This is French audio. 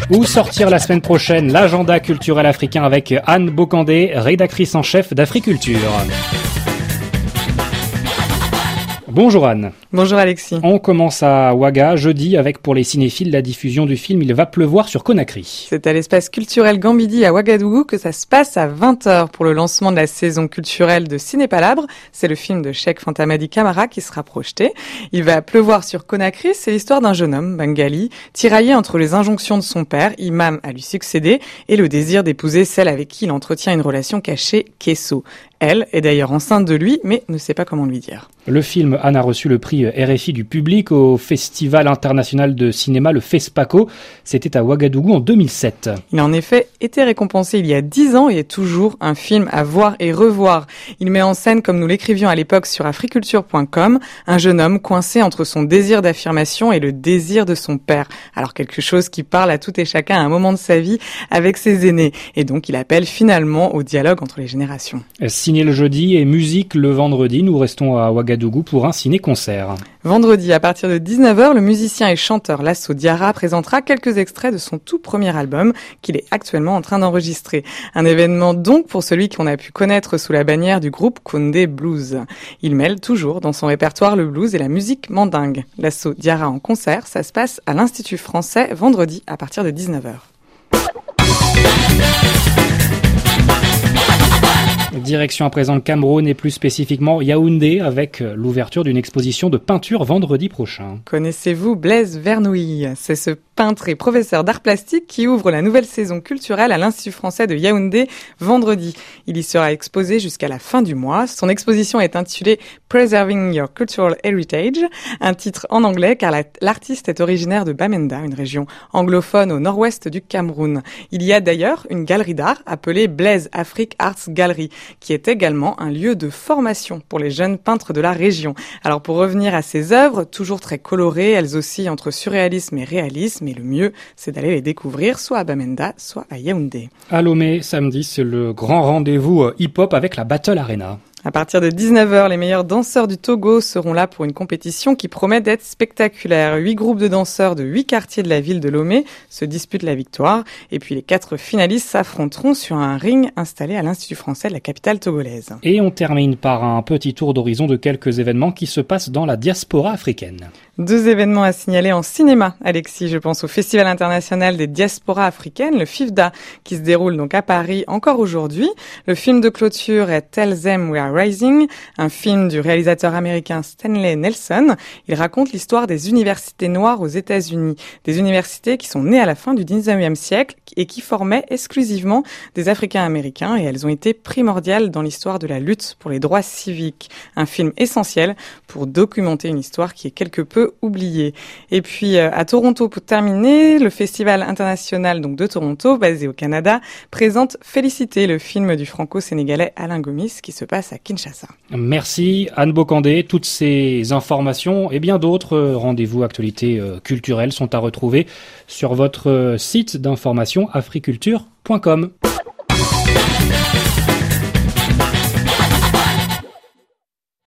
Où sortir la semaine prochaine l'agenda culturel africain avec Anne Bocandé, rédactrice en chef d'Africulture. Bonjour Anne. Bonjour Alexis. On commence à Ouaga jeudi avec pour les cinéphiles la diffusion du film Il va pleuvoir sur Conakry. C'est à l'espace culturel Gambidi à Ouagadougou que ça se passe à 20h pour le lancement de la saison culturelle de Ciné Palabre. C'est le film de Cheikh Fanta Madi Camara qui sera projeté. Il va pleuvoir sur Conakry, c'est l'histoire d'un jeune homme, bengali, tiraillé entre les injonctions de son père, imam à lui succéder, et le désir d'épouser celle avec qui il entretient une relation cachée, Kesso. Elle est d'ailleurs enceinte de lui, mais ne sait pas comment lui dire. Le film Anne a reçu le prix RFI du public au Festival international de cinéma, le FESPACO. C'était à Ouagadougou en 2007. Il a en effet été récompensé il y a 10 ans et est toujours un film à voir et revoir. Il met en scène, comme nous l'écrivions à l'époque sur africulture.com, un jeune homme coincé entre son désir d'affirmation et le désir de son père. Alors quelque chose qui parle à tout et chacun à un moment de sa vie avec ses aînés. Et donc il appelle finalement au dialogue entre les générations. Ciné le jeudi et musique le vendredi. Nous restons à Ouagadougou pour un ciné-concert. Vendredi, à partir de 19h, le musicien et chanteur Lasso Diarra présentera quelques extraits de son tout premier album qu'il est actuellement en train d'enregistrer. Un événement donc pour celui qu'on a pu connaître sous la bannière du groupe Koundé Blues. Il mêle toujours dans son répertoire le blues et la musique mandingue. Lasso Diarra en concert, ça se passe à l'Institut français vendredi à partir de 19h. Direction à présent le Cameroun et plus spécifiquement Yaoundé avec l'ouverture d'une exposition de peinture vendredi prochain. Connaissez-vous Blaise Vernouilly ? C'est ce peintre et professeur d'art plastique qui ouvre la nouvelle saison culturelle à l'Institut français de Yaoundé vendredi. Il y sera exposé jusqu'à la fin du mois. Son exposition est intitulée Preserving Your Cultural Heritage, un titre en anglais car l'artiste est originaire de Bamenda, une région anglophone au nord-ouest du Cameroun. Il y a d'ailleurs une galerie d'art appelée Blaise Afrique Arts Gallery, qui est également un lieu de formation pour les jeunes peintres de la région. Alors pour revenir à ces œuvres, toujours très colorées, elles oscillent entre surréalisme et réalisme, et le mieux, c'est d'aller les découvrir soit à Bamenda, soit à Yaoundé. À Lomé, samedi, c'est le grand rendez-vous hip-hop avec la Battle Arena. À partir de 19h, les meilleurs danseurs du Togo seront là pour une compétition qui promet d'être spectaculaire. 8 groupes de danseurs de 8 quartiers de la ville de Lomé se disputent la victoire. Et puis les 4 finalistes s'affronteront sur un ring installé à l'Institut français de la capitale togolaise. Et on termine par un petit tour d'horizon de quelques événements qui se passent dans la diaspora africaine. 2 événements à signaler en cinéma, Alexis. Je pense au Festival international des diasporas africaines, le FIFDA, qui se déroule donc à Paris encore aujourd'hui. Le film de clôture est Tell Them We Are Rising, un film du réalisateur américain Stanley Nelson. Il raconte l'histoire des universités noires aux États-Unis. Des universités qui sont nées à la fin du 19e siècle et qui formaient exclusivement des Africains américains et elles ont été primordiales dans l'histoire de la lutte pour les droits civiques. Un film essentiel pour documenter une histoire qui est quelque peu oubliée. Et puis à Toronto, pour terminer, le Festival international donc de Toronto, basé au Canada, présente Félicité, le film du franco-sénégalais Alain Gomis qui se passe à Kinshasa. Merci Anne Bocandé. Toutes ces informations et bien d'autres rendez-vous actualités culturelles sont à retrouver sur votre site d'information africulture.com.